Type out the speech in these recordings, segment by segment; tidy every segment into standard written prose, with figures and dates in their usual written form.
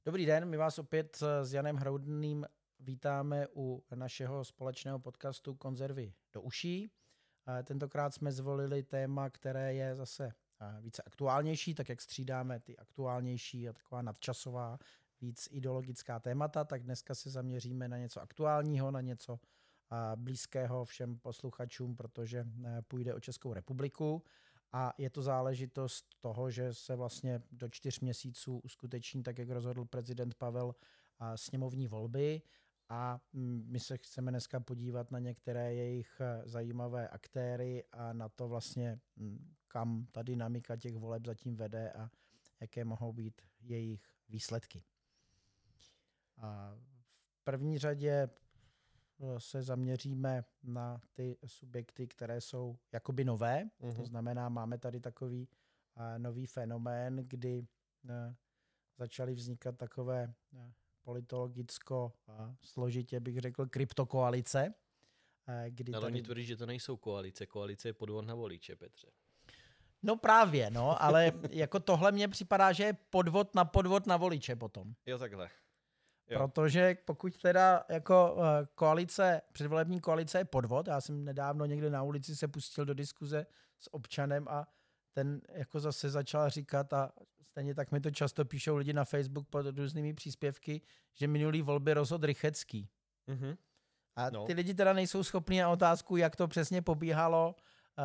Dobrý den, my vás opět s Janem Hroudným vítáme u našeho společného podcastu Konzervy do uší. Tentokrát jsme zvolili téma, které je zase více aktuálnější, tak jak střídáme ty aktuálnější a taková nadčasová, víc ideologická témata, tak dneska se zaměříme na něco aktuálního, na něco blízkého všem posluchačům, protože půjde o Českou republiku. A je to záležitost toho, že se vlastně do 4 měsíců uskuteční, tak jak rozhodl prezident Pavel, sněmovní volby. A my se chceme dneska podívat na některé jejich zajímavé aktéry a na to vlastně, kam ta dynamika těch voleb zatím vede a jaké mohou být jejich výsledky. A v první řadě se zaměříme na ty subjekty, které jsou jakoby nové. To znamená, máme tady takový nový fenomén, kdy začaly vznikat takové politologicko složitě bych řekl kryptokoalice. Ale oni tvrdí, že to nejsou koalice. Koalice je podvod na voliče, Petře. No právě, no, ale jako tohle mně připadá, že je podvod na voliče potom. Jo, takhle. Jo. Protože pokud teda jako předvolební koalice je podvod, já jsem nedávno někde na ulici se pustil do diskuze s občanem a ten jako zase začal říkat a stejně tak mi to často píšou lidi na Facebook pod různými příspěvky, že minulý volby rozhodl Rychetský. A ty lidi teda nejsou schopni na otázku, jak to přesně pobíhalo,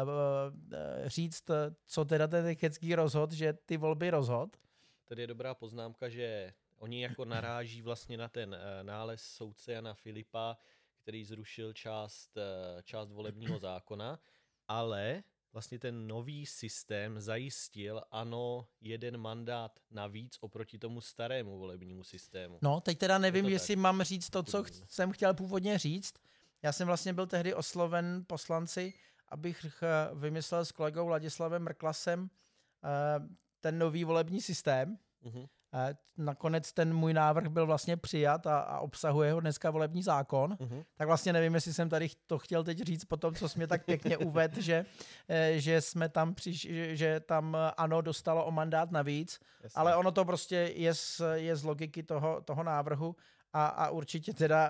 říct, co teda ten Rychetský rozhodl, že ty volby rozhodl. Tady je dobrá poznámka, že oni jako naráží vlastně na ten nález soudce Jana Filipa, který zrušil část volebního zákona, ale vlastně ten nový systém zajistil, ano, 1 mandát navíc oproti tomu starému volebnímu systému. No, teď teda nevím, jestli mám říct to, co jsem chtěl původně říct. Já jsem vlastně byl tehdy osloven poslanci, abych vymyslel s kolegou Ladislavem Mrklasem ten nový volební systém. Nakonec ten můj návrh byl vlastně přijat a obsahuje ho dneska volební zákon. Tak vlastně nevím, jestli jsem tady to chtěl teď říct po tom, co jsi mě tak pěkně uvedl, že jsme tam že tam ANO dostalo o mandát navíc, jasně. Ale ono to prostě je z logiky toho návrhu a určitě teda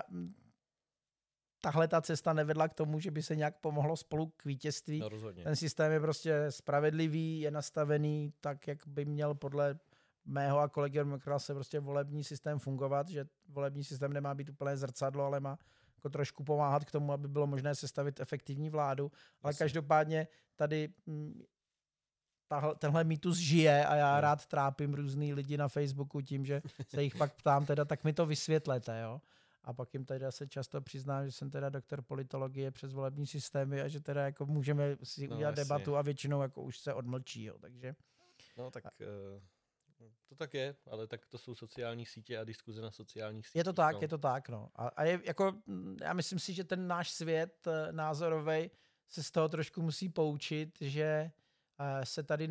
tahle ta cesta nevedla k tomu, že by se nějak pomohlo spolu k vítězství. No, rozhodně. Ten systém je prostě spravedlivý, je nastavený tak, jak by měl podle mého a kolegy Mkrase prostě volební systém fungovat, že volební systém nemá být úplně zrcadlo, ale má jako trošku pomáhat k tomu, aby bylo možné sestavit efektivní vládu. Ale každopádně tady tenhle mýtus žije a já rád trápím různý lidi na Facebooku tím, že se jich pak ptám, teda, tak mi to vysvětlete, jo. A pak jim teda se často přiznám, že jsem teda doktor politologie přes volební systémy a že teda jako můžeme si udělat debatu a většinou jako už se odmlčí, jo. Takže... No tak... To tak je, ale tak to jsou sociální sítě a diskuze na sociálních sítích. Je to tak, no. A je jako, já myslím si, že ten náš svět názorovej se z toho trošku musí poučit, že se tady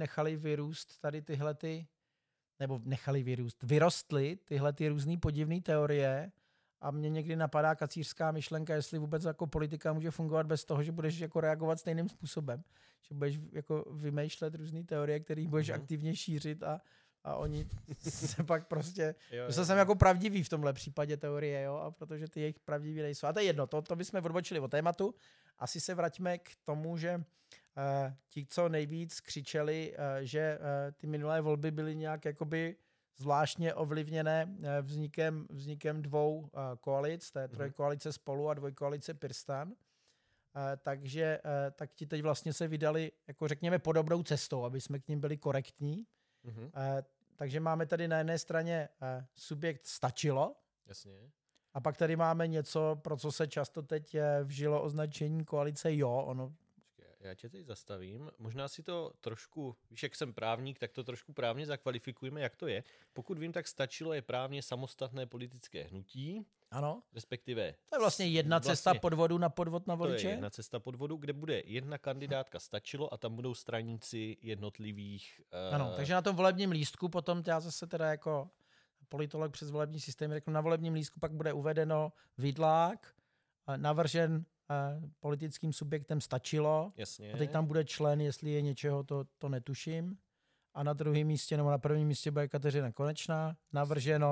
vyrostly tyhle ty různý podivné teorie a mě někdy napadá kacířská myšlenka, jestli vůbec jako politika může fungovat bez toho, že budeš jako reagovat stejným způsobem. Že budeš jako vymýšlet různé teorie, které budeš aktivně šířit a oni se pak prostě... Myslel jsem jako pravdivý v tomhle případě teorie, jo, a protože ty jejich pravdivý nejsou. A to je jedno, to bychom odbočili od tématu. Asi se vraťme k tomu, že ti, co nejvíc křičeli, že ty minulé volby byly nějak jakoby zvláštně ovlivněné vznikem 2 koalic, té trojkoalice Spolu a dvojkoalice PirSTAN. Takže tak ti teď vlastně se vydali, jako řekněme, podobnou cestou, aby jsme k nim byli korektní. Takže máme tady na jedné straně subjekt Stačilo. Jasně. A pak tady máme něco, pro co se často teď vžilo označení koalice Jo. Já tě teď zastavím. Možná si to trošku, víš, jak jsem právník, tak to trošku právně zakvalifikujeme, jak to je. Pokud vím, tak Stačilo je právně samostatné politické hnutí. Ano. Respektive... To je vlastně jedna cesta podvodu na podvod na voliče. To je jedna cesta podvodu, kde bude jedna kandidátka Stačilo a tam budou straníci jednotlivých... Ano, takže na tom volebním lístku potom já zase teda jako politolog přes volební systém řeknu, na volebním lístku pak bude uvedeno vidlák, navržen politickým subjektem Stačilo. Jasně. A teď tam bude člen, jestli je něčeho, to netuším. A na druhém místě nebo na prvním místě bude Kateřina Konečná, navrženo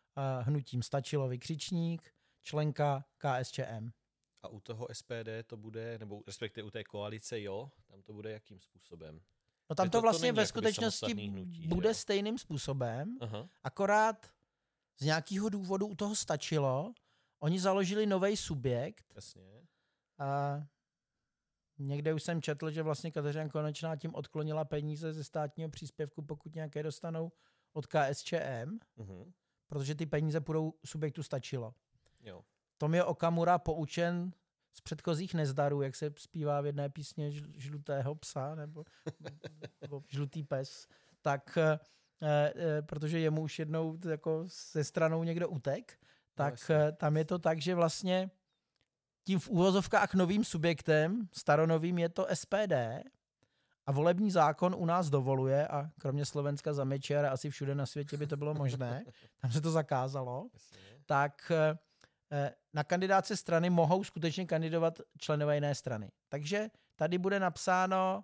hnutím Stačilo vykřičník, členka KSČM. A u toho SPD to bude, nebo respektive u té koalice, jo, tam to bude jakým způsobem? No tam to vlastně není ve jakoby skutečnosti samostatný hnutí, bude že jo? stejným způsobem, Aha. akorát z nějakého důvodu u toho Stačilo, oni založili nový subjekt. Jasně. A někde už jsem četl, že vlastně Kateřina Konečná tím odklonila peníze ze státního příspěvku, pokud nějaké dostanou od KSČM, protože ty peníze půjdou subjektu Stačilo. Jo. Tomio Okamura, poučen z předchozích nezdarů, jak se zpívá v jedné písně Žlutého psa nebo Žlutý pes, tak protože jemu už jednou jako se stranou někdo utek, tak tam je to tak, že vlastně tím v úvozovkách novým subjektem, staronovým, je to SPD a volební zákon u nás dovoluje, a kromě Slovenska za Mečiara asi všude na světě by to bylo možné, tam se to zakázalo, tak na kandidáce strany mohou skutečně kandidovat členové jiné strany. Takže tady bude napsáno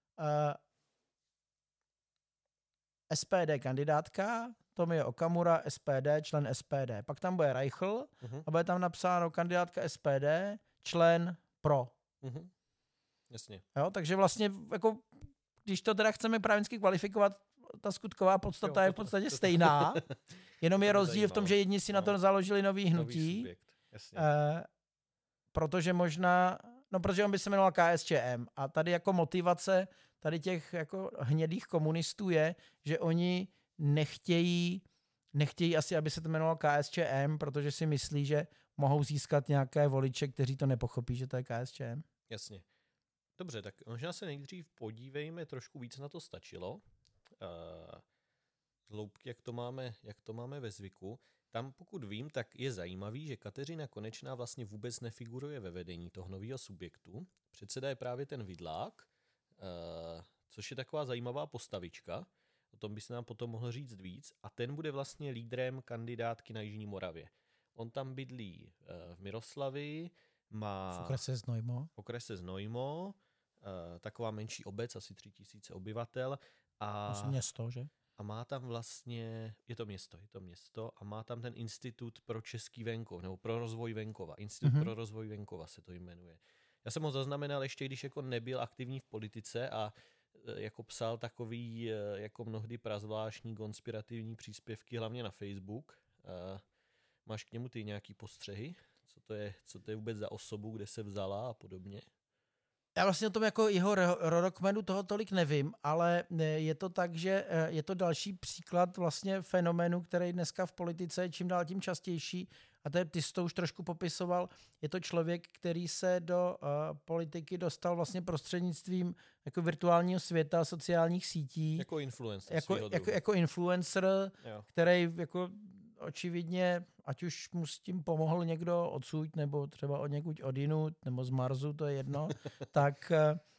SPD kandidátka, Tomio Okamura, SPD, člen SPD. Pak tam bude Reichl a bude tam napsáno kandidátka SPD, člen pro. Jasně. Jo, takže vlastně, jako, když to teda chceme právnicky kvalifikovat, ta skutková podstata je v podstatě stejná, jenom je rozdíl v tom, že jedni si na to založili nový hnutí, protože možná, protože on by se jmenoval KSČM a tady jako motivace tady těch jako hnědých komunistů je, že oni nechtějí asi, aby se to jmenovalo KSČM, protože si myslí, že mohou získat nějaké voliče, kteří to nepochopí, že to je KSČM. Jasně. Dobře, tak možná se nejdřív podívejme trošku víc na to Stačilo. Hloubky, jak to máme ve zvyku. Tam, pokud vím, tak je zajímavý, že Kateřina Konečná vlastně vůbec nefiguruje ve vedení toho nového subjektu. Předseda je právě ten Vidlák, což je taková zajímavá postavička. O tom by se nám potom mohl říct víc. A ten bude vlastně lídrem kandidátky na Jižní Moravě. On tam bydlí v Miroslavi, má... V okrese Znojmo, taková menší obec, asi 3000 obyvatel. A město, že? A má tam vlastně, je to město a má tam ten Institut pro český venkov, nebo pro rozvoj venkova. Institut pro rozvoj venkova se to jmenuje. Já jsem ho zaznamenal ještě, když jako nebyl aktivní v politice a jako psal takový jako mnohdy prazvláštní konspirativní příspěvky, hlavně na Facebook. Máš k němu ty nějaký postřehy? Co to je vůbec za osobu, kde se vzala a podobně? Já vlastně o tom jako jeho rodokmenu toho tolik nevím, ale je to tak, že je to další příklad vlastně fenoménu, který dneska v politice je čím dál tím častější, a ty jsi to už trošku popisoval, je to člověk, který se do politiky dostal vlastně prostřednictvím jako virtuálního světa, sociálních sítí. Jako influencer. Jako influencer, který jako očividně, ať už mu s tím pomohl někdo odsud, nebo třeba od někud odinut, nebo z Marsu, to je jedno, tak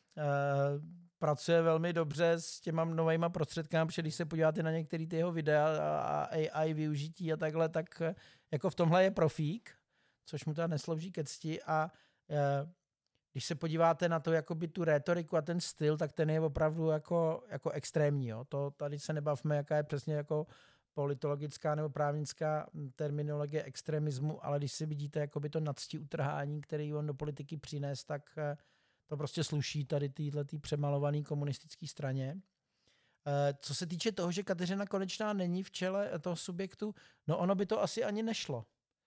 pracuje velmi dobře s těma novejma prostředkami, protože když se podíváte na některé ty jeho videa a AI využití a takhle, tak jako v tomhle je profík, což mu teda neslouží ke cti, a když se podíváte na to, jakoby tu rétoriku a ten styl, tak ten je opravdu jako extrémní. Jo. To tady se nebavme, jaká je přesně jako politologická nebo právnická terminologie extremismu, ale když si vidíte jakoby to nadstí utrhání, který on do politiky přines, tak to prostě sluší tady této přemalované komunistické straně. Co se týče toho, že Kateřina Konečná není v čele toho subjektu, no ono by to asi ani nešlo.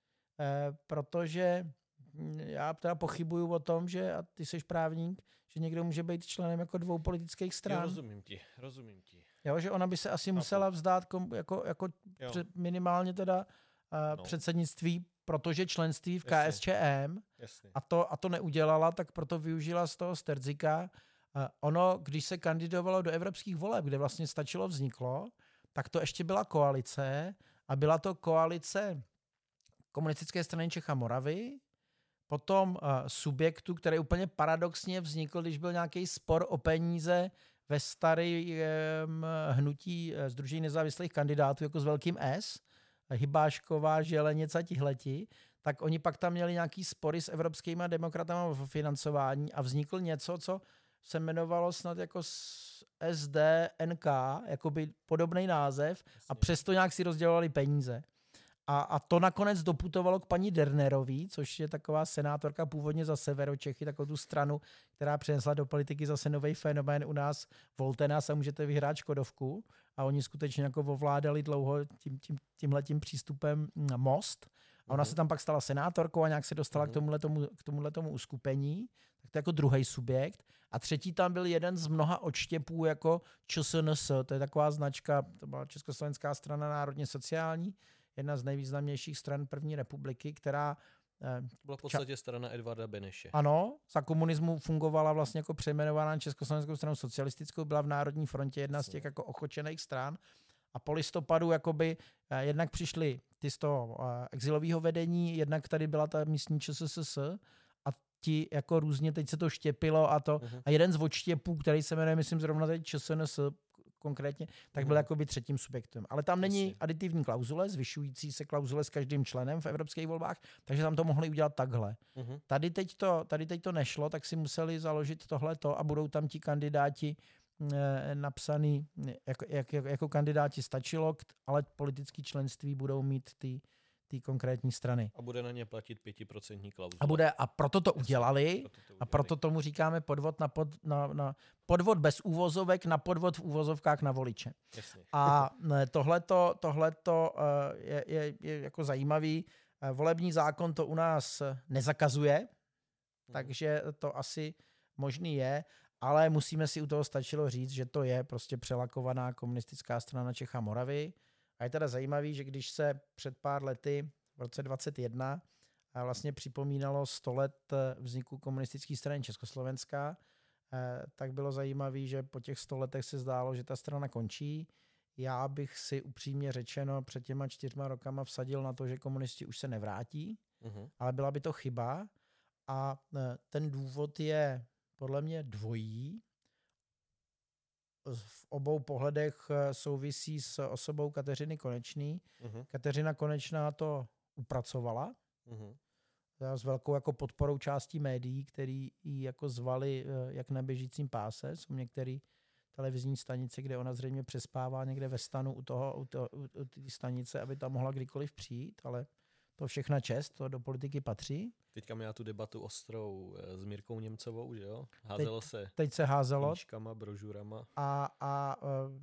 Protože já teda pochybuju o tom, že, a ty jsi právník, že někdo může být členem jako dvou politických stran. Jo, rozumím ti. Jo, že ona by se asi musela vzdát jako minimálně teda předsednictví, protože členství v KSČM a to neudělala, tak proto využila z toho Sterzika. Ono, když se kandidovalo do evropských voleb, kde vlastně Stačilo vzniklo, tak to ještě byla koalice a byla to koalice Komunistické strany Čech a Moravy, potom subjektu, který úplně paradoxně vznikl, když byl nějaký spor o peníze ve starém hnutí Sdružení nezávislých kandidátů jako s velkým S, Hybášková, Želenic a tihleti, tak oni pak tam měli nějaký spory s evropskými demokratama o financování a vznikl něco, co se jmenovalo snad jako SDNK, jakoby podobný název, a přesto nějak si rozdělovali peníze. A to nakonec doputovalo k paní Dernerový, což je taková senátorka původně za Severočechy, takovou tu stranu, která přinesla do politiky zase nový fenomén u nás. Volte nás a můžete vyhrát Škodovku. A oni skutečně jako ovládali dlouho tímhletím přístupem Most. A ona se tam pak stala senátorkou a nějak se dostala k tomuhletomu uskupení. Tak to je jako druhý subjekt. A třetí tam byl jeden z mnoha odštěpů jako ČSNS. To je taková značka, to byla Československá strana národně sociální, jedna z nejvýznamnějších stran první republiky, která... Byla v podstatě strana Edvarda Beneše. Ano, za komunismu fungovala vlastně jako přejmenovaná na Československou stranu socialistickou, byla v Národní frontě jedna z těch jako ochočených stran. A po listopadu jakoby jednak přišli ty z toho exilového vedení, jednak tady byla ta místní ČSSS a ti jako různě teď se to štěpilo a to. A jeden z odštěpů, který se jmenuje, myslím zrovna teď ČSNS konkrétně, tak byl jakoby třetím subjektem. Ale tam není aditivní klauzule, zvyšující se klauzule s každým členem v evropských volbách, takže tam to mohli udělat takhle. Tady teď to nešlo, tak si museli založit tohleto a budou tam ti kandidáti napsaný, jako kandidáti stačilo, ale politické členství budou mít ty konkrétní strany. A bude na ně platit 5% klauzule. A proto to udělali. A proto tomu říkáme podvod na podvod bez úvozovek, na podvod v úvozovkách na voliče. Jasně. A tohleto je jako zajímavý. Volební zákon to u nás nezakazuje, takže to asi možný je, ale musíme si u toho stačilo říct, že to je prostě přelakovaná komunistická strana Čech a Moravy. A je teda zajímavý, že když se před pár lety v roce 2021 vlastně připomínalo 100 let vzniku komunistické strany Československa, tak bylo zajímavé, že po těch 100 letech se zdálo, že ta strana končí. Já bych si upřímně řečeno před těma 4 rokama vsadil na to, že komunisti už se nevrátí, ale byla by to chyba. A ten důvod je podle mě dvojí. V obou pohledech souvisí s osobou Kateřiny Konečný. Kateřina Konečná to upracovala s velkou jako podporou částí médií, který ji jako zvali jak na běžícím páse. Jsou některé televizní stanice, kde ona zřejmě přespává někde ve stanu u té stanice, aby tam mohla kdykoliv přijít, ale to všechna čest, to do politiky patří. Teďka měla tu debatu ostrou s Mírkou Němcovou, že jo? Házelo teď se házelo. Knížkama, brožurama. A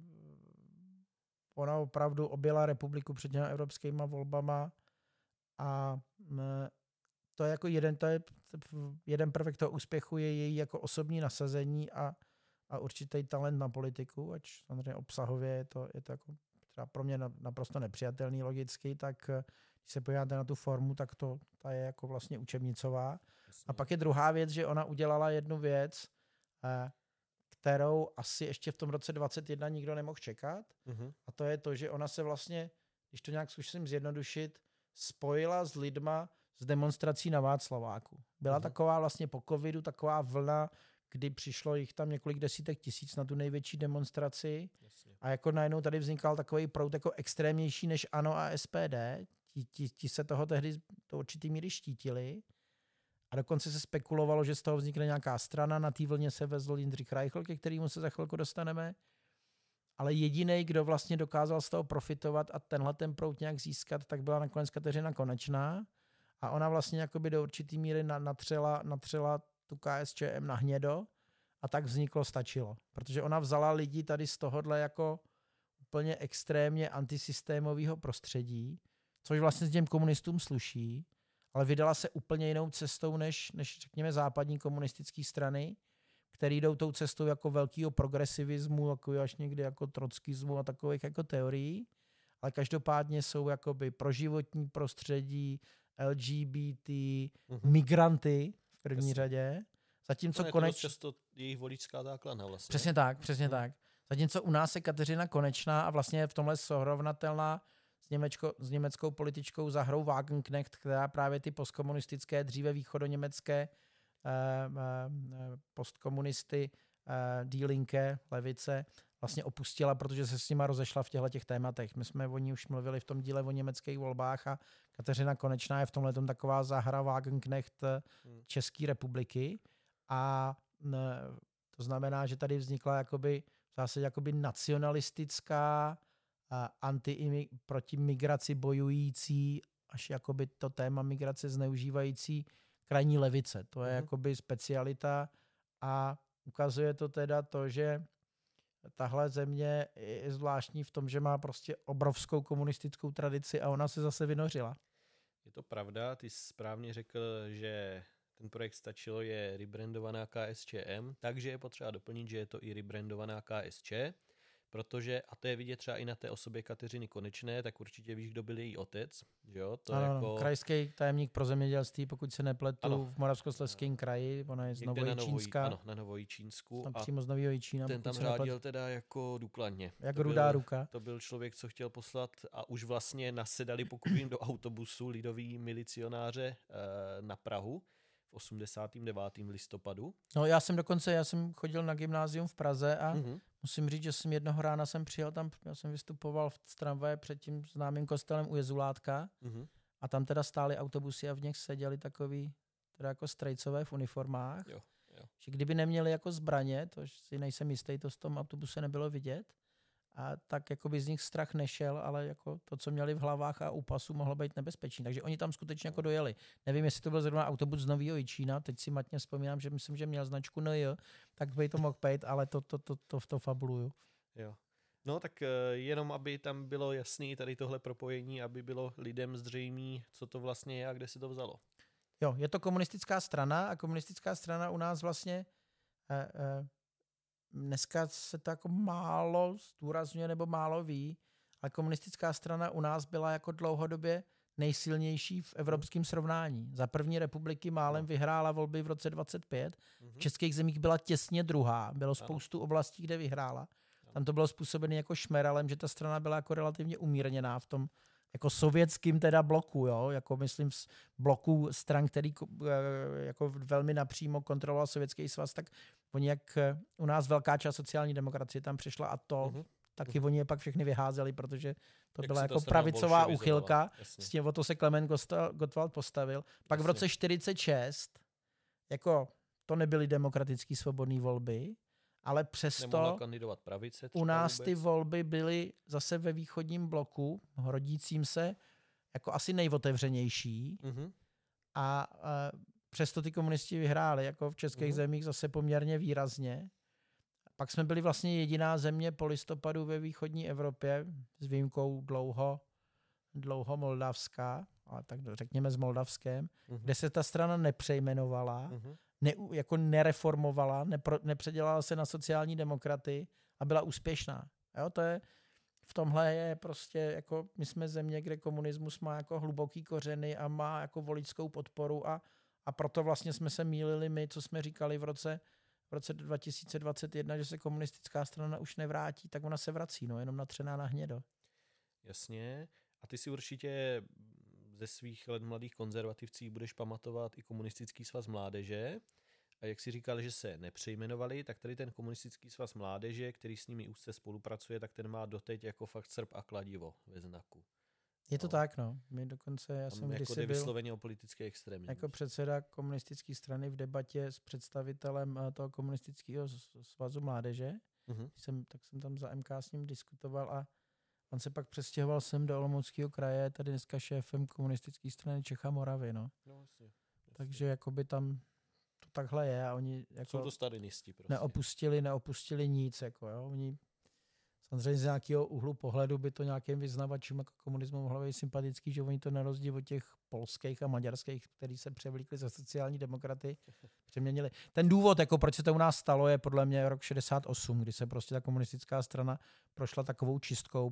ona opravdu objela republiku před těmi evropskými volbama a to je jako jeden prvek toho úspěchu je její jako osobní nasazení a určitý talent na politiku, ač samozřejmě obsahově je to jako třeba pro mě naprosto nepřijatelný logicky, tak když se podíváte na tu formu, tak ta je jako vlastně učebnicová. A pak je druhá věc, že ona udělala jednu věc, kterou asi ještě v tom roce 2021 nikdo nemohl čekat. A to je to, že ona se vlastně, když to nějak zkusím zjednodušit, spojila s lidma z demonstrací na Václaváku. Byla taková vlastně po covidu, taková vlna, kdy přišlo jich tam několik desítek tisíc na tu největší demonstraci. Jasně. A jako najednou tady vznikal takový proud jako extrémnější než ANO a SPD. Ti se toho tehdy do určitý míry štítili. A dokonce se spekulovalo, že z toho vznikne nějaká strana. Na té vlně se vezl Jindřich Reichl, ke kterému se za chvilku dostaneme. Ale jediný, kdo vlastně dokázal z toho profitovat a tenhle ten proud nějak získat, tak byla nakonec Kateřina Konečná. A ona vlastně jakoby do určitý míry natřela tu KSČM na hnědo a tak vzniklo Stačilo. Protože ona vzala lidi tady z tohohle jako úplně extrémně antisystémového prostředí, což vlastně s těm komunistům sluší, ale vydala se úplně jinou cestou než řekněme západní komunistické strany, které jdou tou cestou jako velkého progresivismu, jako až někdy jako trockismu a takových jako teorií, ale každopádně jsou jakoby pro životní prostředí, LGBT, migranty v první řadě. Zatímco často jejich voličská základna vlastně. Přesně tak. Zatímco u nás je Kateřina Konečná a vlastně je v tomhle srovnatelná s německou političkou za hrou Wagenknecht, která právě ty postkomunistické, dříve východoněmecké postkomunisty, Die Linke, levice, vlastně opustila, protože se s nima rozešla v těchto tématech. My jsme o ní už mluvili v tom díle o německých volbách a Kateřina Konečná je v tomhletom taková záhra Wagenknecht České republiky a to znamená, že tady vznikla jakoby v zásadě jakoby nacionalistická proti migraci bojující, až jakoby to téma migrace zneužívající krajní levice. To je jakoby specialita a ukazuje to teda to, že tahle země je zvláštní v tom, že má prostě obrovskou komunistickou tradici a ona se zase vynořila. Je to pravda, ty správně řekl, že ten projekt Stačilo je rebrandovaná KSČM, takže je potřeba doplnit, že je to i rebrandovaná KSČ, protože, a to je vidět třeba i na té osobě Kateřiny Konečné, tak určitě víš, kdo byl její otec, že jo? To ano, jako... krajský tajemník pro zemědělství, pokud se nepletu, ano. V Moravskoslezském kraji, ona je z Novojičínska. Ano, na Novojičínsku. Tam přímo z Novojičína. Ten tam řádil teda jako důkladně. Jak rudá ruka. To byl člověk, co chtěl poslat a už vlastně nasedali, pokud vím, do autobusu lidoví milicionáře na Prahu v 89. listopadu. No já jsem chodil na gymnázium v Praze a musím říct, že jsem jednoho rána přijel tam, já jsem vystupoval v tramvaje před tím známým kostelem u Jezulátka a tam teda stály autobusy a v nich seděli takový teda jako strejcové v uniformách. Jo. Že kdyby neměli jako zbraně, to si nejsem jistý, to v tom autobuse nebylo vidět, a tak jako by z nich strach nešel, ale jako to, co měli v hlavách a u pasu, mohlo být nebezpečný. Takže oni tam skutečně jako dojeli. Nevím, jestli to byl zrovna autobus z Nového Jičína, teď si matně vzpomínám, že myslím, že měl značku NJ, tak by to mohl být, ale to fabuluju. Jo. No tak jenom, aby tam bylo jasný tady tohle propojení, aby bylo lidem zřejmý, co to vlastně je a kde se to vzalo. Jo, je to komunistická strana a komunistická strana u nás vlastně dneska se to jako málo zdůrazňuje nebo málo ví, ale komunistická strana u nás byla jako dlouhodobě nejsilnější v evropském srovnání. Za první republiky málem vyhrála volby v roce 25. V českých zemích byla těsně druhá. Bylo spoustu oblastí, kde vyhrála. Tam to bylo způsobené jako šmeralem, že ta strana byla jako relativně umírněná v tom jako sovětským teda bloku, jo, jako myslím z bloku stran, který jako velmi napřímo kontroloval Sovětský svaz, tak oni jak u nás velká část sociální demokracie tam přišla a to taky oni je pak všechny vyházeli, protože to byla jako pravicová úchylka, s tím o to se Klement Gottwald postavil. Pak v roce 46 jako to nebyly demokratické svobodné volby, ale přesto pravice, u nás ty volby byly zase ve východním bloku, rodícím se, jako asi nejotevřenější a přesto ty komunisti vyhráli, jako v českých zemích zase poměrně výrazně. Pak jsme byli vlastně jediná země po listopadu ve východní Evropě, s výjimkou dlouho Moldavska, ale tak řekněme s Moldavskem, kde se ta strana nepřejmenovala, jako nereformovala, nepředělala se na sociální demokraty a byla úspěšná. Jo, to je, v tomhle je prostě, jako my jsme země, kde komunismus má jako hluboký kořeny a má jako voličskou podporu a proto vlastně jsme se mýlili my, co jsme říkali v roce 2021, že se komunistická strana už nevrátí, tak ona se vrací, no, jenom natřená na hnědo. Jasně. A ty si určitě ze svých let mladých konzervativců budeš pamatovat i komunistický svaz mládeže. A jak si říkal, že se nepřejmenovali, tak tady ten komunistický svaz mládeže, který s nimi úzce spolupracuje, tak ten má doteď jako fakt srp a kladivo ve znaku. Je to tak, no. My dokonce, já jsem jako kdysi vysloveně o politické extremismus. jako předseda komunistické strany v debatě s představitelem toho komunistického svazu mládeže. Tak jsem tam za MK s ním diskutoval a on se pak přestěhoval sem do Olomouckého kraje, tady dneska šéfem komunistické strany Čech a Moravy, no. Jasně. Takže jakoby tam to takhle je a oni jako jsou to stalinisti prostě. Neopustili nic, jako jo. Oni samozřejmě z nějakého úhlu pohledu by to nějakým vyznavačům jako komunismu mohlo být sympatický, že oni to na rozdíl od těch polských a maďarských, kteří se převlíkli za sociální demokraty, přeměnili. Ten důvod, jako proč se to u nás stalo, je podle mě rok 68, kdy se prostě ta komunistická strana prošla takovou čistkou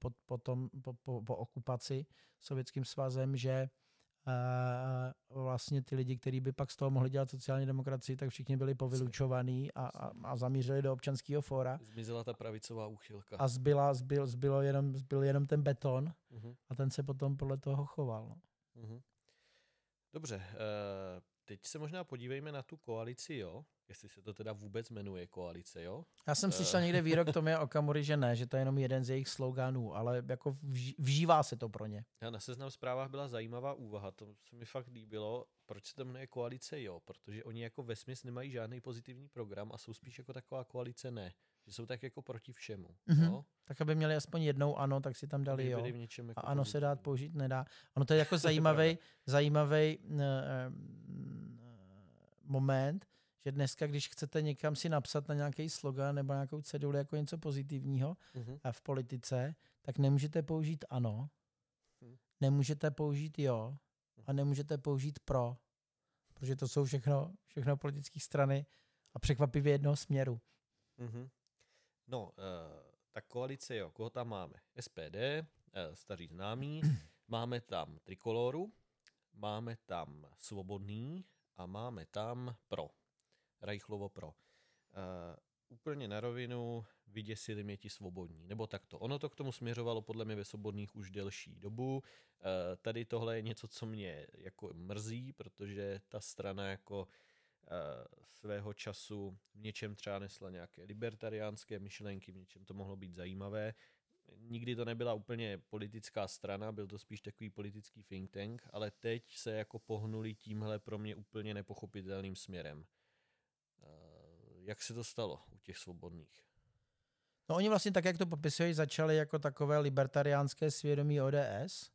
po okupaci Sovětským svazem, že vlastně ty lidi, kteří by pak z toho mohli dělat sociální demokracii, tak všichni byli povylučovaní a zamířili do občanského fóra. Zmizela ta pravicová úchylka. A zbyl jenom ten beton a ten se potom podle toho choval. No. Dobře, teď se možná podívejme na tu koalici, jo? jestli se to teda vůbec jmenuje koalice, jo? Já jsem slyšel někde výrok Tomia Okamury, že ne, že to je jenom jeden z jejich sloganů, ale jako vžívá se to pro ně. A na Seznam Zprávách byla zajímavá úvaha, to se mi fakt líbilo, proč se to jmenuje koalice jo, protože oni jako vesměs nemají žádný pozitivní program a jsou spíš jako taková koalice ne, že jsou tak jako proti všemu. Jo? Tak aby měli aspoň jednou ano, tak si tam dali jo. Jako a ano se dát použít nedá. Ono to je jako zajímavý moment, že dneska, když chcete někam si napsat na nějaký slogan nebo nějakou ceduli jako něco pozitivního v politice, tak nemůžete použít ano, nemůžete použít jo a nemůžete použít pro, protože to jsou všechno politické strany a překvapivě jednoho směru. No, tak koalice jo, koho tam máme? SPD, staří známí, máme tam Trikoloru, máme tam Svobodný a máme tam Pro. Rajchlovo Pro. Úplně na rovinu vyděsili mě ti Svobodní. Nebo takto. Ono to k tomu směřovalo podle mě ve Svobodných už delší dobu. Tady tohle je něco, co mě jako mrzí, protože ta strana jako svého času v něčem třeba nesla nějaké libertariánské myšlenky, v něčem to mohlo být zajímavé. Nikdy to nebyla úplně politická strana, byl to spíš takový politický think tank, ale teď se jako pohnuli tímhle pro mě úplně nepochopitelným směrem. Jak se to stalo u těch Svobodných? No oni vlastně tak, jak to popisují, začali jako takové libertariánské svědomí ODS,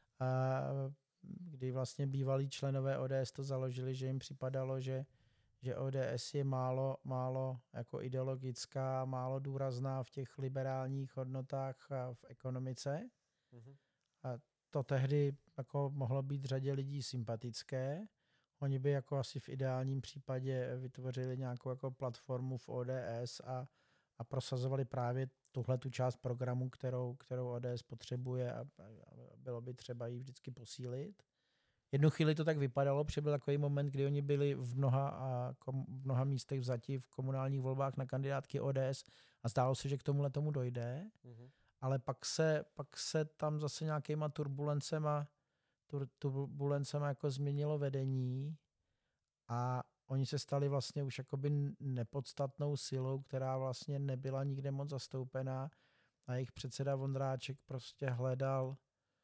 kdy vlastně bývalí členové ODS to založili, že jim připadalo, že ODS je málo jako ideologická, málo důrazná v těch liberálních hodnotách v ekonomice. A to tehdy jako mohlo být řadě lidí sympatické. Oni by jako asi v ideálním případě vytvořili nějakou jako platformu v ODS a prosazovali právě tuhletu část programu, kterou ODS potřebuje a bylo by třeba ji vždycky posílit. Jednu chvíli to tak vypadalo, protože byl takový moment, kdy oni byli v mnoha místech vzati v komunálních volbách na kandidátky ODS a zdálo se, že k tomu dojde, ale pak se tam zase nějakýma turbulencema jako změnilo vedení a oni se stali vlastně už jakoby nepodstatnou silou, která vlastně nebyla nikde moc zastoupená a jejich předseda Vondráček prostě hledal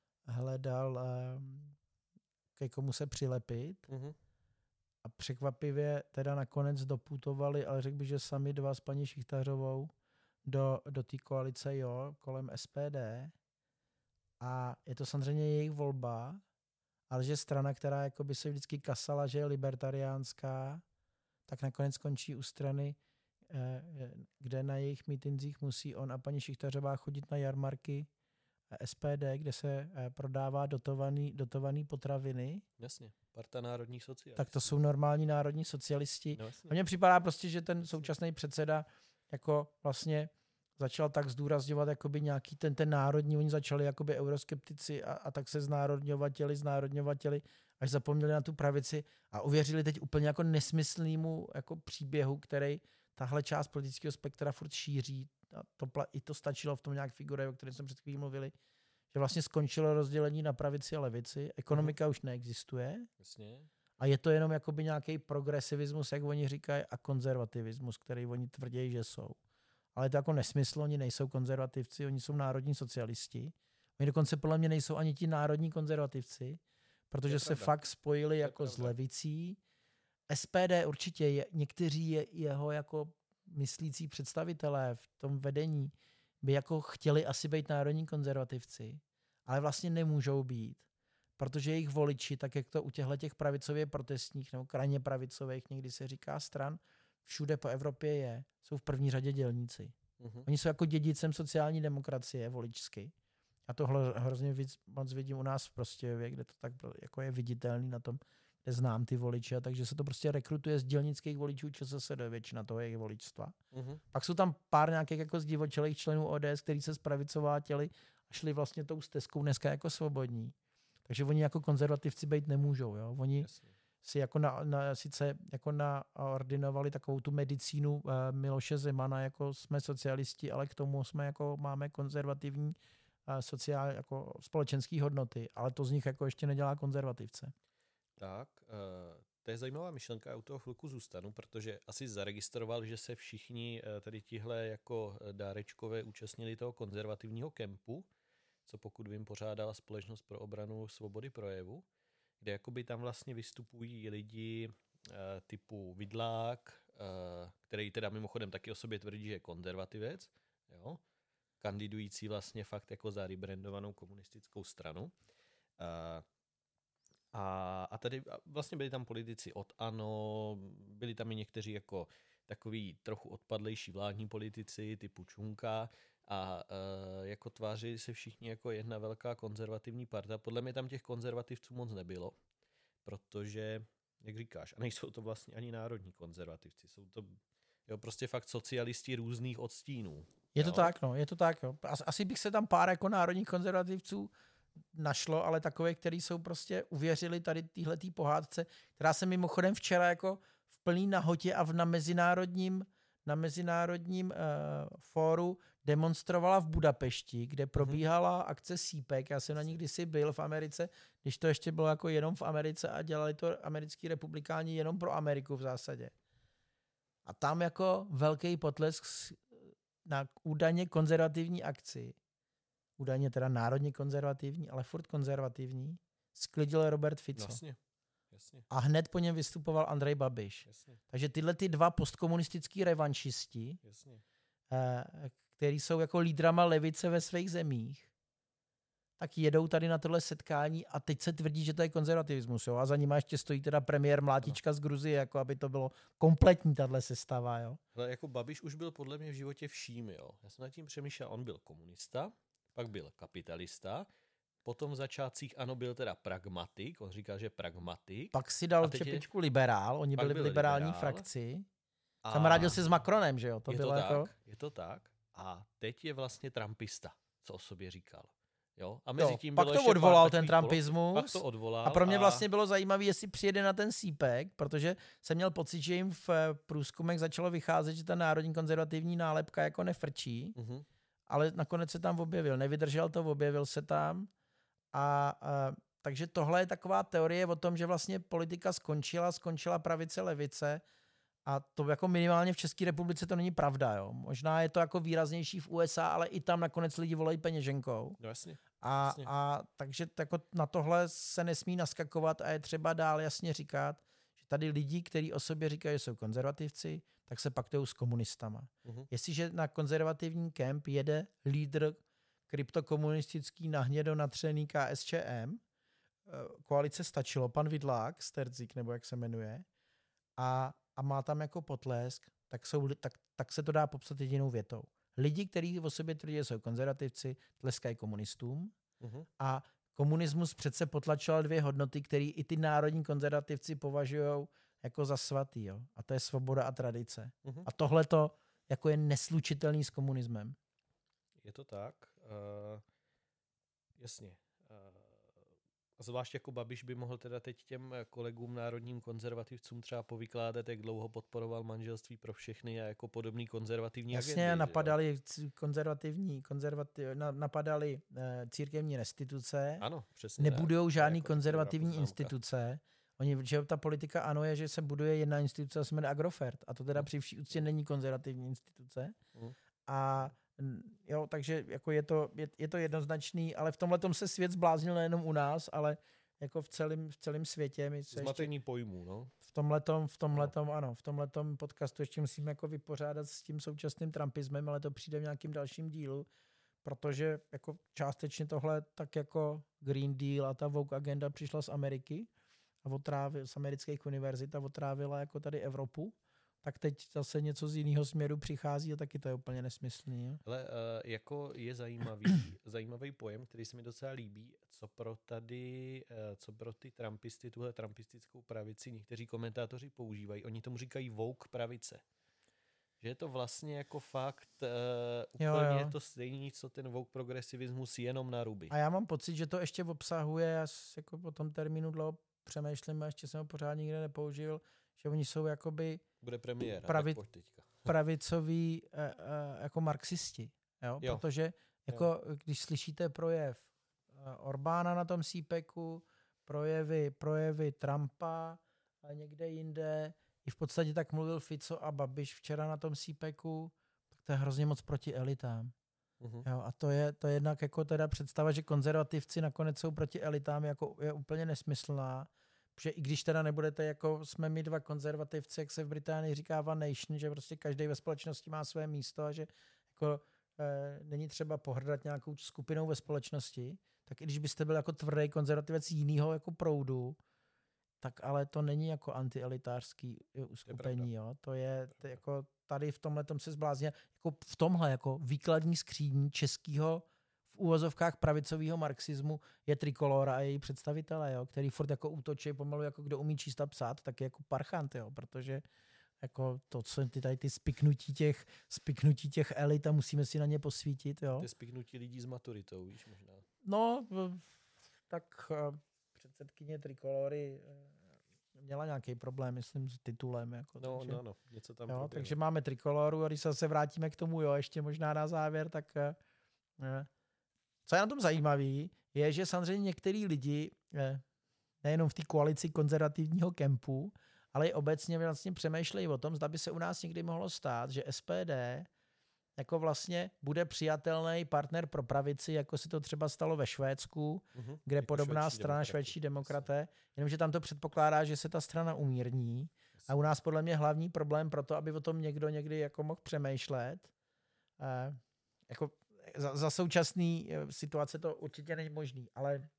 ke komu se přilepit a překvapivě teda nakonec doputovali, ale řekl bych, že sami dva s paní Šichtařovou do té koalice jo, kolem SPD a je to samozřejmě jejich volba, ale že strana, která jako by se vždycky kasala, že je libertariánská, tak nakonec skončí u strany, kde na jejich mítinzích musí on a paní Šichtařová chodit na jarmarky SPD, kde se prodává dotovaný potraviny. Jasně, parta národních socialistů. Tak to jsou normální národní socialisti. No, a mně připadá prostě, že ten současný předseda jako vlastně začal tak zdůrazňovat jakoby nějaký ten národní, oni začali jakoby euroskeptici a tak se znárodňovatili, až zapomněli na tu pravici a uvěřili teď úplně jako nesmyslnému jako příběhu, který tahle část politického spektra furt šíří. A i to stačilo v tom nějak figure, o které jsme před chvílí mluvili, že vlastně skončilo rozdělení na pravici a levici, ekonomika už neexistuje. Jasně. A je to jenom jakoby nějaký progresivismus, jak oni říkají, a konzervativismus, který oni tvrdí, že jsou. Ale je to jako nesmysl, oni nejsou konzervativci, oni jsou národní socialisti. Oni dokonce podle mě nejsou ani ti národní konzervativci, protože se fakt spojili jako s levicí. SPD určitě, někteří jeho jako myslící představitelé v tom vedení by jako chtěli asi být národní konzervativci, ale vlastně nemůžou být, protože jejich voliči, tak jak to u těch pravicově protestních nebo krajně pravicových, někdy se říká stran, všude po Evropě jsou v první řadě dělníci. Oni jsou jako dědicem sociální demokracie voličsky. Já to hrozně moc vidím u nás v Prostějově, kde to tak jako je viditelný na tom, kde znám ty voliče, takže se to prostě rekrutuje z dělnických voličů ČSSD, většina toho jejich voličstva. Pak jsou tam pár nějakých jako zdivočelých členů ODS, kteří se zpravicovátěli a šli vlastně tou stezkou dneska jako svobodní. Takže oni jako konzervativci být nemůžou. Jo? Oni si jako sice jako naordinovali takovou tu medicínu Miloše Zemana, jako jsme socialisti, ale k tomu jsme jako máme konzervativní sociální jako společenské hodnoty, ale to z nich jako ještě nedělá konzervativce. Tak, To je zajímavá myšlenka, já u toho chvilku zůstanu, protože asi zaregistroval, že se všichni tady tihle jako dárečkové účastnili toho konzervativního kempu, co pokud vím pořádala Společnost pro obranu svobody projevu, kde jakoby tam vlastně vystupují lidi typu Vidlák, který teda mimochodem taky o sobě tvrdí, že je konzervativec, jo, kandidující vlastně fakt jako za rebrandovanou komunistickou stranu. A tady vlastně byli tam politici od ANO, byli tam i někteří jako takový trochu odpadlejší vládní politici typu Čunka a jako tvářili se všichni jako jedna velká konzervativní parta. Podle mě tam těch konzervativců moc nebylo, protože, jak říkáš, a nejsou to vlastně ani národní konzervativci, jsou to prostě fakt socialisti různých odstínů. Je to tak, no, je to tak, jo. Asi bych se tam pár jako národních konzervativců našlo, ale takové, který jsou prostě uvěřili tady téhletý pohádce, která se mimochodem včera jako v plný nahotě a na mezinárodním fóru demonstrovala v Budapešti, kde probíhala akce CPAC. Já jsem na ní kdysi byl v Americe, když to ještě bylo jako jenom v Americe a dělali to americký republikáni jenom pro Ameriku v zásadě. A tam jako velký potlesk na údajně konzervativní akci, údajně teda národně konzervativní, ale furt konzervativní, sklidil Robert Fico. Jasně. A hned po něm vystupoval Andrej Babiš. Jasně. Takže tyhle ty dva postkomunistický revanšisti, který jsou jako lídrama levice ve svých zemích, tak jedou tady na tohle setkání a teď se tvrdí, že to je konzervativismus. Jo? A za nima ještě stojí teda premiér Mlátička z Gruzie, jako aby to bylo kompletní tahle sestava. Jo? Ale jako Babiš už byl podle mě v životě vším. Jo? Já jsem nad tím přemýšlel, on byl komunista, pak byl kapitalista, potom v začátcích ANO byl teda pragmatik, on říkal, že pragmatik. Pak si dal čepičku liberál, oni byli v liberální frakci. Kamarádil si s Macronem, že jo? Je to tak. A teď je vlastně trumpista, co o sobě říkal. Jo? A mezi tím pak to odvolal ten trumpismus. Pak to odvolal. A pro mě vlastně bylo zajímavé, jestli přijede na ten CPAC, protože jsem měl pocit, že jim v průzkumech začalo vycházet, že ta národní konzervativní nálepka jako nefrčí, ale nakonec se tam objevil. Nevydržel to, objevil se tam. Takže tohle je taková teorie o tom, že vlastně politika skončila pravice, levice. A to jako minimálně v České republice to není pravda. Jo. Možná je to jako výraznější v USA, ale i tam nakonec lidi volají peněženkou. No, jasně. A takže jako na tohle se nesmí naskakovat a je třeba dál jasně říkat, že tady lidi, kteří o sobě říkají, že jsou konzervativci, tak se paktují s komunistama. Jestliže na konzervativní kemp jede lídr kryptokomunistický nahnědo natřený KSČM, koalice Stačilo, pan Vidlák, Sterzík, nebo jak se jmenuje, a má tam jako potlesk, tak se to dá popsat jedinou větou. Lidi, kteří o sobě tvrdí, jsou konzervativci, tleskají komunistům a komunismus přece potlačoval dvě hodnoty, které i ty národní konzervativci považují jako za svatý. Jo? A to je svoboda a tradice. A tohle to jako je neslučitelný s komunismem. Je to tak. Jasně. Zvlášť jako Babiš by mohl teda teď těm kolegům národním konzervativcům třeba povykládat, jak dlouho podporoval manželství pro všechny a jako podobný konzervativní agendy. Jasně, napadali církevní restituce. Ano, přesně. Nebudujou žádný konzervativní instituce. Že ta politika ANO je, že se buduje jedna instituce, se jmenuje Agrofert. A to teda při vší úctě není konzervativní instituce. A jo, takže jako je to jednoznačný, ale v tomhletom se svět zbláznil nejenom u nás, ale jako v celém světě. Zmatení pojmů, no. V tomhletom podcastu ještě musíme jako vypořádat s tím současným trumpismem, ale to přijde v nějakým dalším dílu, protože jako částečně tohle tak jako Green Deal a ta woke agenda přišla z Ameriky a z amerických univerzit a otrávila jako tady Evropu. Tak teď zase něco z jiného směru přichází a taky to je úplně nesmyslný. Ale jako je zajímavý pojem, který se mi docela líbí, co pro ty trumpisty, tuhle trumpistickou pravici někteří komentátoři používají. Oni tomu říkají woke pravice. Že je to vlastně jako fakt úplně to stejné, co ten woke progresivismus jenom na ruby. A já mám pocit, že to ještě obsahuje, já jako po tom termínu dlouho přemýšlím a ještě jsem ho pořád nikde nepoužil, že oni jsou jakoby bude premiéra, pravicoví jako marxisti. Jo? Protože jako, když slyšíte projev Orbána na tom CPACu, projevy Trumpa, a někde jinde. I v podstatě tak mluvil Fico a Babiš včera na tom CPECu, tak to je hrozně moc proti elitám. Jo, a to je jednak jako teda představa, že konzervativci nakonec jsou proti elitám, jako je úplně nesmyslná. Protože i když teda nebudete, jako jsme my dva konzervativci, jak se v Británii říká One Nation, že prostě každý ve společnosti má své místo a že jako není třeba pohrdat nějakou skupinou ve společnosti, tak i když byste byl jako tvrdý konzervativec jinýho jako proudu, tak ale to není jako antielitářský uskupení, jo. To je jako tady v tomhletom se zblázně, jako v tomhle jako výkladní skříní českého v úvozovkách pravicového marxismu je Trikolóra a její představitelé, jo, který furt jako útočí pomalu, jako kdo umí číst a psát, tak je jako parchant, jo, protože jako to, co ty spiknutí těch elit a musíme si na ně posvítit, jo. Ty spiknutí lidí s maturitou, víš, možná. No, tak předsedkyně Trikolóry měla nějaký problém, myslím, s titulem. Jako, no, něco tam jo, takže máme Trikoloru a když se vrátíme k tomu, jo, ještě možná na závěr, tak co je na tom zajímavý, je, že samozřejmě některý lidi, nejenom v té koalici konzervativního kempu, ale i obecně vlastně přemýšlejí o tom, zda by se u nás někdy mohlo stát, že SPD jako vlastně bude přijatelný partner pro pravici, jako se to třeba stalo ve Švédsku, kde jako podobná strana švédští demokraté, jenomže tam to předpokládá, že se ta strana umírní. A u nás podle mě hlavní problém pro to, aby o tom někdo někdy jako mohl přemýšlet, jako za současný situace to určitě není možný, ale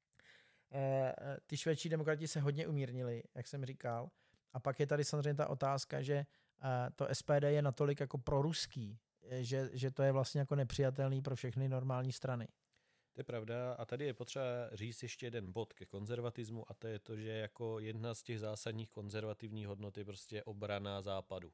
ty švédští demokrati se hodně umírnili, jak jsem říkal. A pak je tady samozřejmě ta otázka, že to SPD je natolik jako proruský, že to je vlastně jako nepřijatelný pro všechny normální strany. To je pravda a tady je potřeba říct ještě jeden bod ke konzervatismu a to je to, že jako jedna z těch zásadních konzervativních hodnot je prostě obrana západu.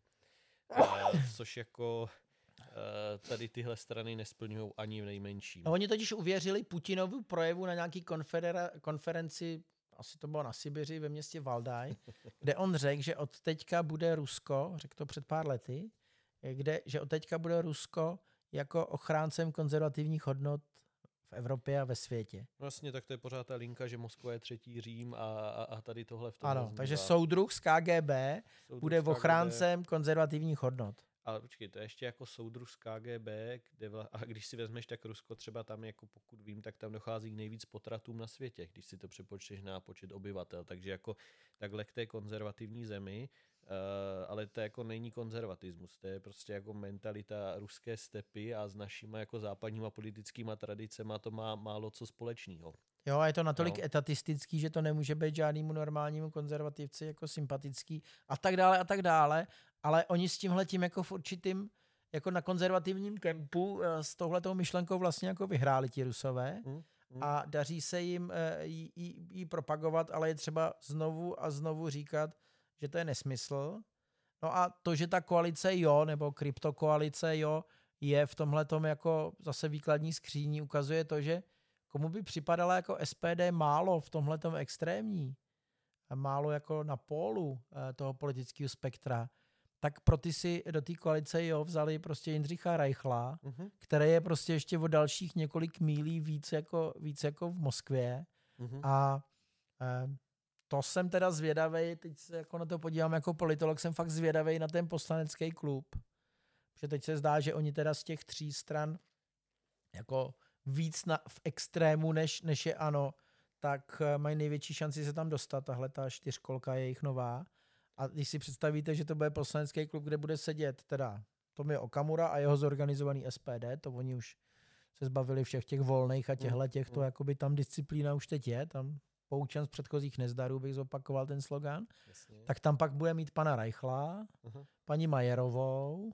Což jako tady tyhle strany nesplňují ani v nejmenším. No, oni totiž uvěřili Putinovu projevu na nějaký konferenci, asi to bylo na Sibiři ve městě Valdaj, kde on řekl, že od teďka bude Rusko, řekl to před pár lety, že od teďka bude Rusko jako ochráncem konzervativních hodnot v Evropě a ve světě. Vlastně tak to je pořád ta linka, že Moskva je třetí Řím a tady tohle v tom. Ano, takže soudruh z KGB bude ochráncem konzervativních hodnot. Ale počkej, to je ještě jako soudruh z KGB, a když si vezmeš, tak Rusko třeba tam, jako pokud vím, tak tam dochází k nejvíc potratům na světě, když si to přepočteš na počet obyvatel. Takže jako takhle k té konzervativní zemi, ale to jako není konzervatismus, to je prostě jako mentalita ruské stepy a s našima jako západníma politickýma tradicema to má málo co společného. Jo, a je to natolik etatistický, že to nemůže být žádnému normálnímu konzervativci jako sympatický a tak dále, ale oni s tímhletím jako v určitým, jako na konzervativním kempu s touhletou myšlenkou vlastně jako vyhráli ti Rusové a daří se jim jí propagovat, ale je třeba znovu a znovu říkat, že to je nesmysl. No a to, že ta koalice nebo kryptokoalice je v tomhletom jako zase výkladní skříní, ukazuje to, že komu by připadala jako SPD málo v tomhletom extrémní, málo jako na pólu toho politického spektra, tak pro ty si do té koalice vzali prostě Jindřicha Reichla, který je prostě ještě o dalších několik mílí víc jako v Moskvě. A to jsem teda zvědavej, teď se jako na to podívám jako politolog, jsem fakt zvědavej na ten poslanecký klub. Protože teď se zdá, že oni teda z těch 3 stran jako víc v extrému, než je ANO, tak mají největší šanci se tam dostat. Tahle ta 4kolka je jejich nová. A když si představíte, že to bude poslanecký klub, kde bude sedět teda Tomio Okamura a jeho zorganizovaný SPD, to oni už se zbavili všech těch volných a těch, to jakoby tam disciplína už teď je, tam poučen z předchozích nezdarů, bych zopakoval ten slogan. Jasně. Tak tam pak bude mít pana Reichla, paní Majerovou,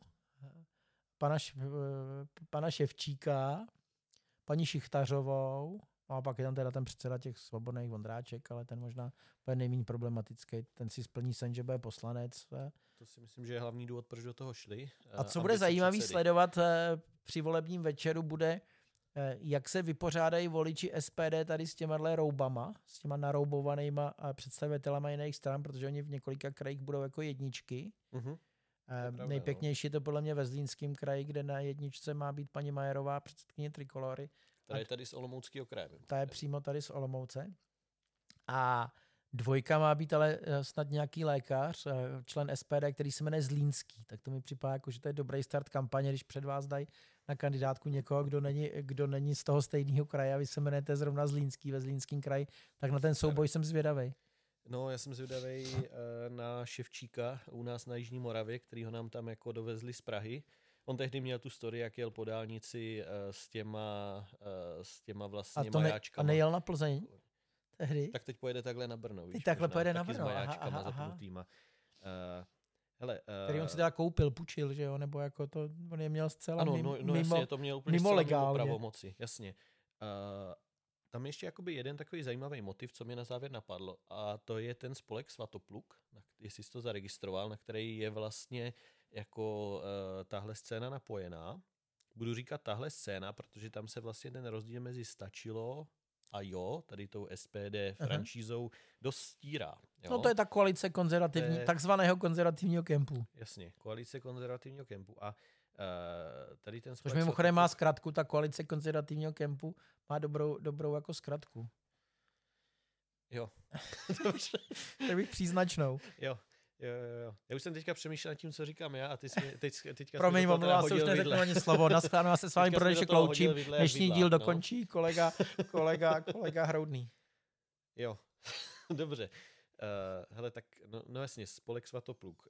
pana Ševčíka, paní Šichtařovou, a pak je tam teda ten předseda těch svobodných Vondráček, ale ten možná bude nejméně problematický. Ten si splní sen, že bude poslanec. To si myslím, že je hlavní důvod, proč do toho šli. A co bude zajímavý sledovat při volebním večeru, bude, jak se vypořádají voliči SPD tady s těma roubama, s těma naroubovanýma představitelama jiných stran, protože oni v několika krajích budou jako jedničky. Nejpěknější je to podle mě ve Zlínském kraji, kde na jedničce má být paní Majerová, předsedkyně Trikolory. Ta je tady z Olomouckého kraje. Ta je přímo tady z Olomouce. A Dvojka má být ale snad nějaký lékař, člen SPD, který se jmenuje Zlínský. Tak to mi připadá, jako, že to je dobrý start kampaně, když před vás dají na kandidátku někoho, kdo není z toho stejného kraje a vy se jmenujete zrovna Zlínský ve Zlínském kraji, tak na ten souboj jsem zvědavej. No, já jsem zvědavej na Ševčíka u nás na Jižní Moravě, který ho nám tam jako dovezli z Prahy. On tehdy měl tu story, jak jel po dálnici s těma vlastně majáčkama. A nejel na Plzeň tehdy? Tak teď pojede takhle na Brno, víš? Takhle možná, pojede na taky Brno, s majáčkama zapnutýma. Který on si teda koupil, půjčil, že jo? Nebo jako to, on je měl zcela mimo, jasně, to měl úplně mimo legálně. pravomoci, jasně. Tam ještě jakoby jeden takový zajímavý motiv, co mě na závěr napadlo, a to je ten spolek Svatopluk, jestli jsi to zaregistroval, na který je vlastně jako tahle scéna napojená. Budu říkat tahle scéna, protože tam se vlastně ten rozdíl mezi stačilo a jo, tady tou SPD franšízou dost stírá. Jo? No to je ta koalice takzvaného konzervativního kempu. Jasně, koalice konzervativního kempu. A tady ten spolek... Což mimochodem má zkratku, ta koalice konzervativního kempu má dobrou jako zkratku. Jo. Tak bych příznačnou. Jo. Já už jsem teďka přemýšlel nad tím, co říkám já, a ty jsi teďka... Promiň, omlouvám se, už neřeknu ani slovo. Naschledanou, se s vámi pro dnešek loučím. Dnešní díl dokončí kolega Hroudný. Jo, dobře. Hele, tak, no jasně, spolek Svatopluk.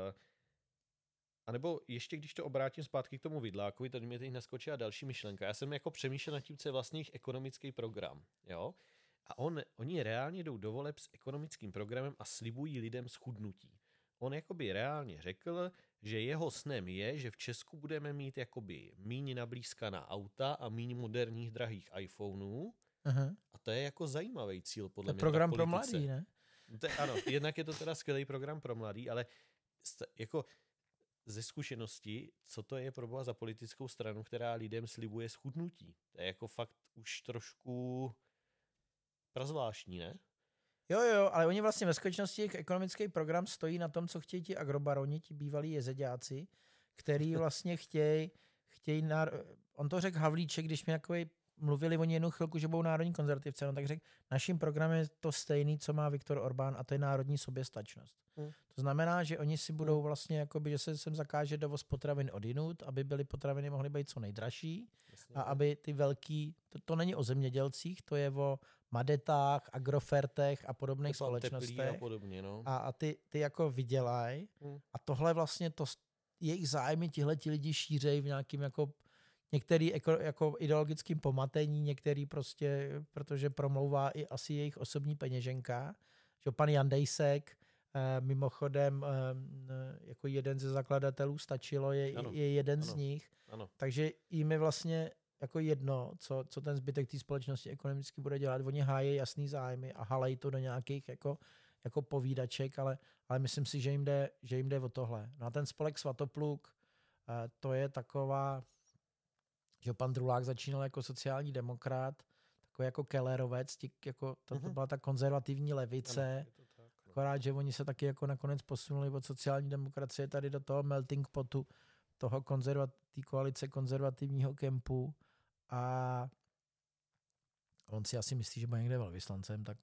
A nebo ještě, když to obrátím zpátky k tomu Vidlákovi, tady mě teď naskočila další myšlenka. Já jsem jako přemýšlel nad tím, co je vlastně jejich ekonomický program, jo? A oni reálně jdou do voleb s ekonomickým programem a slibují lidem schudnutí. On jakoby reálně řekl, že jeho snem je, že v Česku budeme mít jakoby míň nablízkaná auta a míň moderních drahých iPhoneů. Aha. A to je jako zajímavý cíl podle mě. Program pro mladý, ne? Ano, jednak je to teda skvělý program pro mladý, ale jako ze zkušenosti, co to je pro boha za politickou stranu, která lidem slibuje schudnutí. To je jako fakt už trošku prazvláštní, ne? Jo, ale oni vlastně ve skutečnosti jejich ekonomický program stojí na tom, co chtějí ti agrobaroni, ti bývalí jezeďáci, který vlastně chtějí on to řekl Havlíček, když mi mluvili oni jednu chvilku, že budou národní konzervativce, no tak řekl, naším programem je to stejný, co má Viktor Orbán, a to je národní soběstačnost. To znamená, že oni si budou vlastně, jakoby, že se sem zakáže dovoz potravin odjinud, aby byly potraviny mohly být co nejdražší. Jasně, a aby ty velký, to není o zemědělcích, to je o Madetách, Agrofertech a podobných společnostech. A podobně, no. A ty jako vydělají. A tohle vlastně jejich zájmy tihleti lidi šířejí v nějakým jako některý jako ideologickým pomatení, některý prostě, protože promlouvá i asi jejich osobní peněženka. Že pan Jandejsek, mimochodem jako jeden ze zakladatelů Stačilo, je jeden z nich. Ano. Takže jim je vlastně jako jedno, co ten zbytek té společnosti ekonomicky bude dělat. Oni hájí jasný zájmy a halejí to do nějakých jako povídaček, ale myslím si, že jim jde o tohle. No a ten spolek Svatopluk, to je taková, že pan Drulák začínal jako sociální demokrat, takový jako Kellerovec, jako to byla ta konzervativní levice, akorát, že oni se taky jako nakonec posunuli od sociální demokracie tady do toho melting potu, toho té koalice konzervativního kempu, a on si asi myslí, že bude někde velvyslancem, tak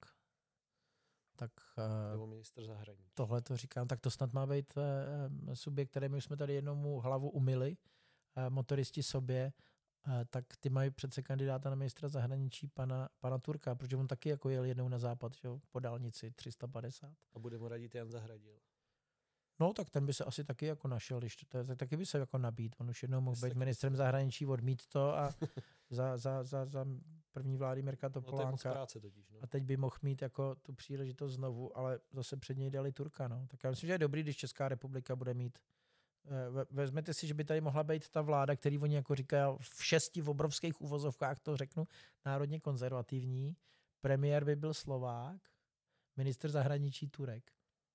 nebo ministr zahraničí. Tohle to říkám, tak to snad má být subjekt, který my jsme tady jednomu hlavu umyli, motoristi sobě, tak ty mají přece kandidáta na ministra zahraničí pana Turka, protože on taky jako jel jednou na západ, že, po dálnici 350. A bude mu radit Jan Zahradil. No, tak ten by se asi taky jako našel, když tak taky by se jako nabít. On už jednou mohl být ministrem zahraničí, odmít to a za první vlády Mirka Topolánka. No, to je moc práce totiž, no. A teď by mohl mít jako tu příležitost znovu, ale zase před něj dali Turka. No. Tak já myslím, že je dobrý, když Česká republika bude mít. Vezměte si, že by tady mohla být ta vláda, který oni jako říkají v 6 obrovských uvozovkách, to řeknu, národně konzervativní. Premiér by byl Slovák, ministr zahraničí Turek.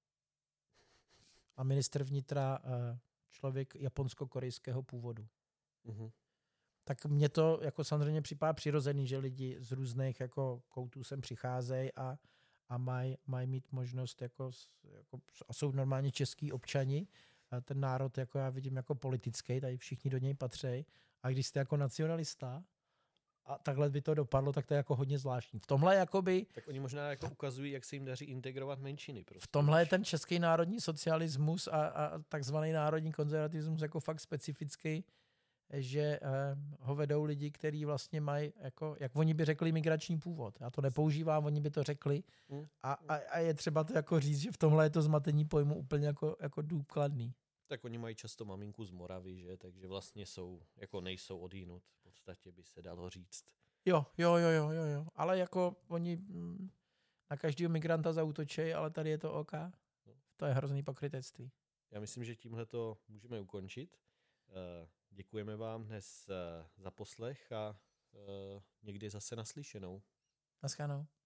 A ministr vnitra člověk japonsko-korejského původu. Mm-hmm. Tak mně to jako samozřejmě připadá přirozený, že lidi z různých jako koutů sem přicházejí a mají mít možnost jako a jsou normálně český občani. A ten národ jako já vidím jako politický, tady všichni do něj patří. A když jste jako nacionalista a takhle by to dopadlo, tak to je jako hodně zvláštní. V tomhle jakoby... Tak oni možná jako ukazují, jak se jim daří integrovat menšiny. Prostě. V tomhle je ten český národní socialismus a takzvaný národní konzervatismus jako fakt specifický, že ho vedou lidi, kteří vlastně mají, jako, jak oni by řekli, migrační původ. Já to nepoužívám, oni by to řekli. A je třeba to jako říct, že v tomhle je to zmatení pojmu úplně jako důkladný. Tak oni mají často maminku z Moravy, že? Takže vlastně nejsou odjinud. V podstatě by se dalo říct. Jo. Ale jako oni na každého migranta zaútočí, ale tady je to OK. To je hrozný pokrytectví. Já myslím, že tímhle to můžeme ukončit. Děkujeme vám dnes za poslech a někdy zase naslyšenou. Naschledanou.